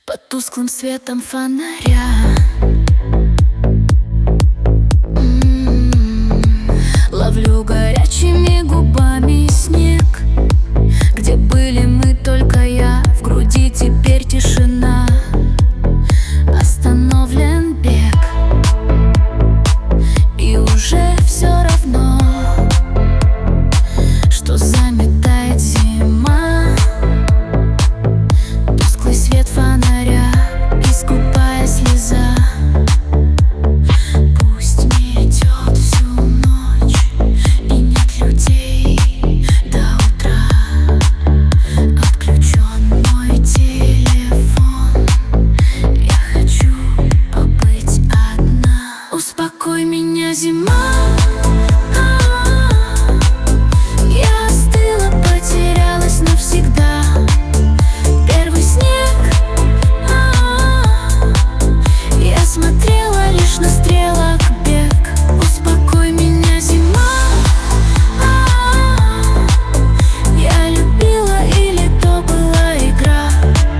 под тусклым светом фонаря. Ловлю горячими губами снег, где были мы, только я. В груди теперь тишина, остановлен бег, и уже все равно, что заметает зима. Тусклый свет фонаря и скупая слеза. Пусть не идет всю ночь и нет людей до утра. Отключен мой телефон, я хочу побыть одна. Успокой меня, зима. Я остыла, потерялась навсегда. Первый снег, я смотрела лишь на стрелок бег. Успокой меня, зима. Я любила или то была игра?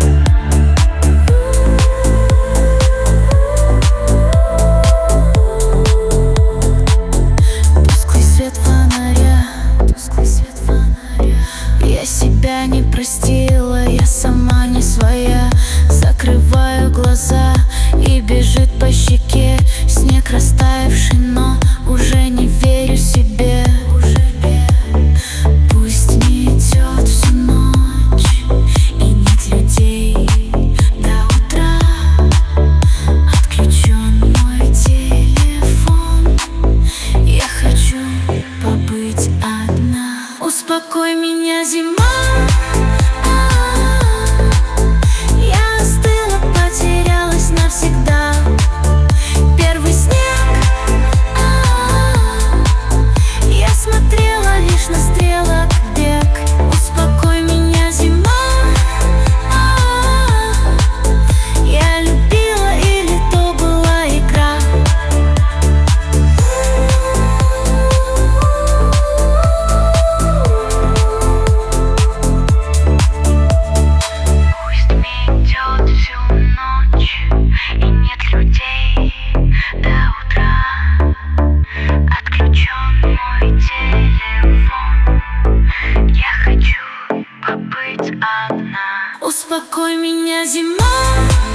Тусклый свет фонаря, тусклый свет фонаря. Я себя не простила, я сама не своя. Закрываю глаза, и бежит по щеке снег растаявший, но уже не верю себе. Пусть не идет всю ночь и нет людей до утра. Отключен мой телефон, я хочу побыть одна. Успокой меня, зима. Я остыла, потерялась навсегда. Первый снег, я смотрела лишь на стрелок бег. Успокой меня, зима. Я любила или то была игра? Пусть не идет всю ночь и нет людей до утра. Отключен мой телефон, я хочу побыть одна. Успокой меня, зима.